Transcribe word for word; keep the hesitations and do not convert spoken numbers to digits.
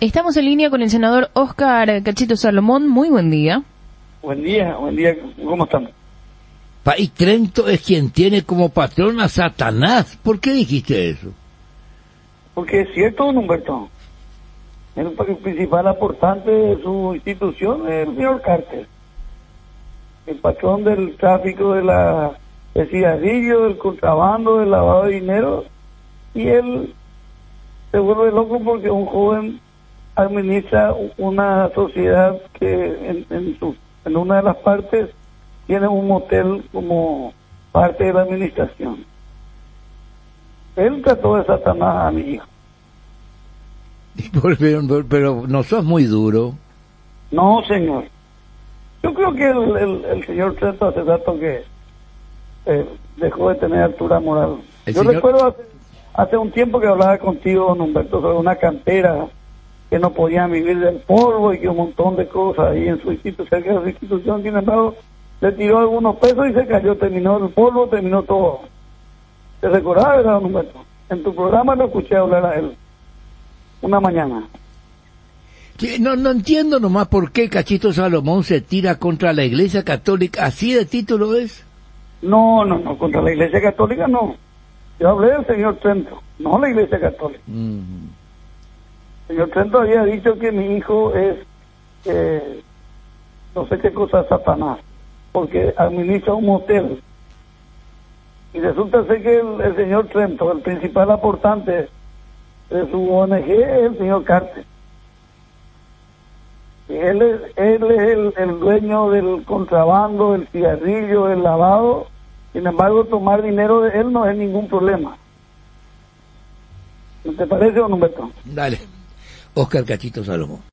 Estamos en línea con el senador Óscar Cachito Salomón. Muy buen día. Buen día, buen día. ¿Cómo están? Y Trento es quien tiene como patrón a Satanás. ¿Por qué dijiste eso? Porque es cierto, don Humberto. El principal aportante de su institución es el señor Carter. El patrón del tráfico de la de cigarrillo, del contrabando, del lavado de dinero. Y él se vuelve loco porque un joven administra una sociedad que en, en, su, en una de las partes tiene un motel como parte de la administración. Él trató de Satanás a mi hijo. Pero, pero no sos muy duro. No, señor. Yo creo que el, el, el señor Trento hace rato que eh, dejó de tener altura moral. El Yo señor... recuerdo hace, hace un tiempo que hablaba contigo, don Humberto, sobre una cantera que no podían vivir del polvo y que un montón de cosas ahí en su institución, cerca de su institución. Sin embargo, le tiró algunos pesos y se cayó, terminó el polvo, terminó todo. ¿Te recordás, verdad, don Humberto? En tu programa lo escuché hablar a él una mañana. No, no entiendo nomás por qué Cachito Salomón se tira contra la Iglesia Católica. ¿Así de título es? No, no, no, contra la Iglesia Católica no. Yo hablé del señor Trento, no la Iglesia Católica. Mm. El señor Trento había dicho que mi hijo es, eh, no sé qué cosa es Satanás, porque administra un motel. Y resulta ser que el, el señor Trento, el principal aportante de su O N G, es el señor Carter. Y él es, él es el, el dueño del contrabando, del cigarrillo, del lavado. Sin embargo, tomar dinero de él no es ningún problema. ¿No te parece, don Humberto? Dale. Óscar Cachito Salomón.